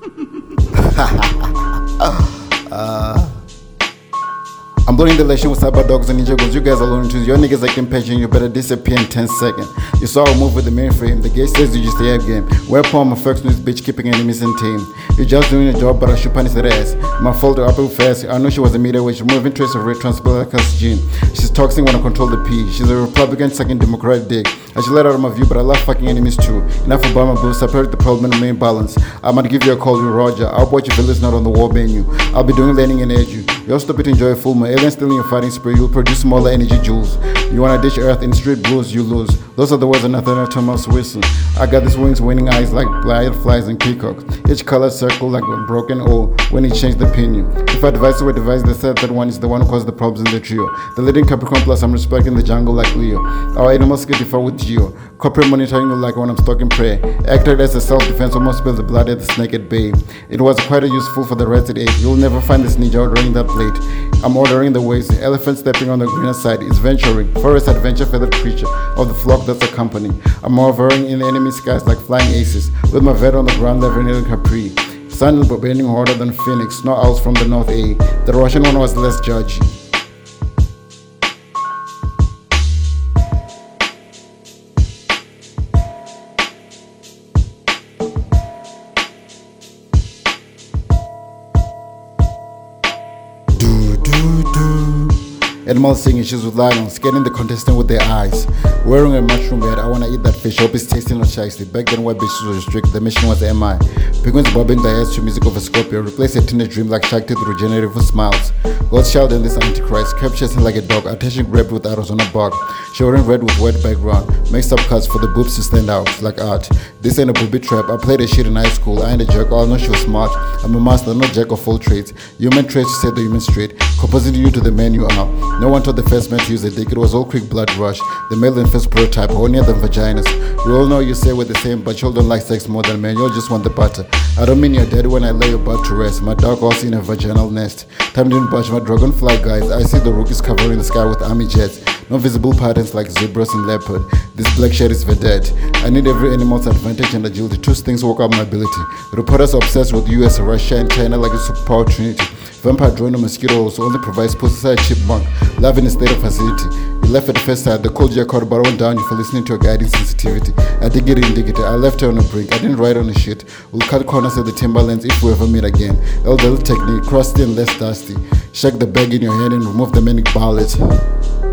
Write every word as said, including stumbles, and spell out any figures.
uh, I'm blowing the relation with cyber dogs and ninja goals. You guys are loading to your niggas like impatient. You better disappear in ten seconds. You saw a move with the mainframe. The gate says you just stay up game. Whereupon my first news bitch keeping enemies in team. You're just doing a job, but I should punish that ass. My fault up real fast. I know she was a media witch, removing trace of red transplant like her gene. She's toxic when I control the P. She's a Republican sucking Democrat dick. I should let her out of my view, but I love fucking enemies too. Enough about my boo, separate the problem and remain balanced. I'm gonna give you a call with Roger. I'll watch your villas not on the war menu. I'll be doing landing and edu. You're stupid, enjoy a full my alien stealing your fighting spree. You'll produce smaller energy joules. You wanna ditch earth in street blues, you lose. Those are the words of Nathaniel Thomas Wilson. I got these wings, winning eyes like blind flies and peacocks. Each color circle like a broken O when he changed the opinion. If I devise to a device, the third that one is the one who caused the problems in the trio. The leading Capricorn plus I'm respecting the jungle like Leo. Our animals get differ with Geo. Corporate monitoring like when I'm stalking prey. Acted as a self-defense, almost spilled the blood at the snake at bay. It was quite a useful for the rest at eight. You'll never find this ninja ordering that plate. I'm ordering the ways. The elephant stepping on the greener side is venturing. Forest adventure feathered creature of the flock that's a company. I'm hovering in the enemy skies like flying aces. With my vet on the ground, leveling in Capri. Sun burning harder than Phoenix. No owls from the north A. The Russian one was less judgy. Animals seeing issues with lions, scanning the contestant with their eyes. Wearing a mushroom bed, I wanna eat that fish, hope it's tasting not shiesty. Back then, white bitches were restricted, the mission was M I. Penguins bobbing their heads to music of a Scorpio, replace a teenage dream like Shakti with regenerative smiles. God's child in this antichrist, kept chasing like a dog, attention grabbed with arrows on a bog. Showering red with white background, makes up cuts for the boobs to stand out like art. This ain't a booby trap, I played a shit in high school, I ain't a jerk, I know she was smart. I'm a master, no jack of all trades. Human traits to set the human straight, compositing you to the man you are. No one taught the first man to use a dick, it was all quick blood rush. The male and first prototype, hornier than vaginas. We all know you say we're the same, but you don't like sex more than men, you all just want the butter. I don't mean your daddy when I lay your butt to rest. My dog also in a vaginal nest. Time didn't budge my dragonfly guys. I see the rookies covering the sky with army jets. No visible patterns like zebras and leopard. This black shed is vedette. I need every animal's advantage and agility. Two things work out my ability. Reporters obsessed with U S, Russia, and China like a superpower trinity. Vampire drone or mosquito also only provides post-side chipmunk. Love in a state of facility. You left at the first side, the cold you caught but I went down you for listening to a guiding sensitivity. I dig it in, dig it. I left her on a brink. I didn't ride on the shit. We'll cut corners at the timberlands if we ever meet again. Elderly technique, crusty and less dusty. Shake the bag in your hand and remove the manic ballet.